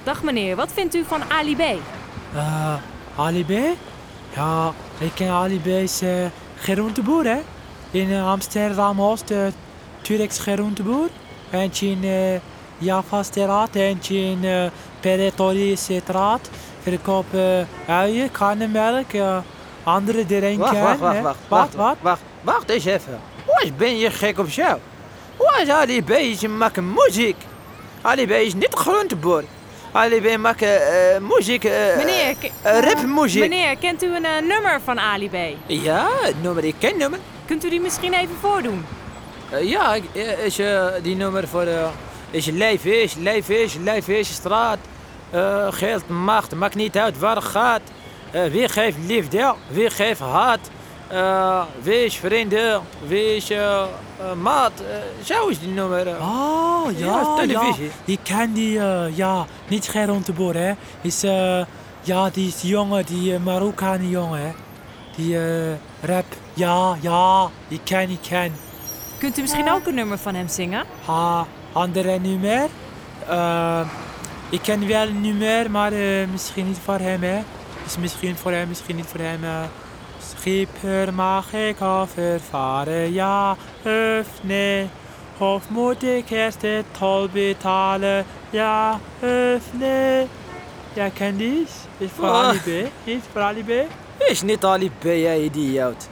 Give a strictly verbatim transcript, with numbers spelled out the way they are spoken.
Dag meneer, wat vindt u van Ali B? Uh, Ali B? Ja, ik ken Ali B's uh, groenteboer, hè. In uh, Amsterdam-Oost, uh, Turks groenteboer. Eentje in uh, Javastraat, eentje in uh, Pretoria-straat. Verkoop uh, uien, karnemelk, uh, andere drinken. Wacht, wacht, wacht, wacht, Wat, wat? Wacht, wacht eens even. Wat ben je gek op jou? Wat Ali B? Ze maken muziek. Ali B is niet groenteboer. Ali B maakt uh, muziek, uh, Meneer, ke- uh, rapmuziek. Meneer, kent u een uh, nummer van Ali B? Ja, het nummer, ik ken nummer. Kunt u die misschien even voordoen? Uh, ja, ik- uh, is uh, die nummer voor... Uh, is lijf is, lijf is, lijf is, straat. Uh, geld, macht, maakt niet uit waar het gaat. Uh, wie geeft liefde, wie geeft haat. Uh, wie is vrienden, wie is uh, uh, maat. Uh, zo is die nummer. Uh. Oh, ja, Ja, ja. televisie. Ik ken die, uh, ja, niet groenteboer, hè. Is, uh, ja, die is die jongen, die uh, Marokkaanse jongen, hè. Die uh, rap, ja, ja, ik ken, ik ken. Kunt u misschien ook een nummer van hem zingen? Ha, andere nummer? Uh, ik ken wel een nummer, maar uh, misschien niet voor hem, hè. Is misschien voor hem, misschien niet voor hem. Uh, Schipper, mag ik overvaren, ja of nee? Of moet ik eerst de tol betalen, ja of nee? Ja, ken die? Is voor Ah. Ali B? Is voor Ali B? Is niet Ali B, jij idioot.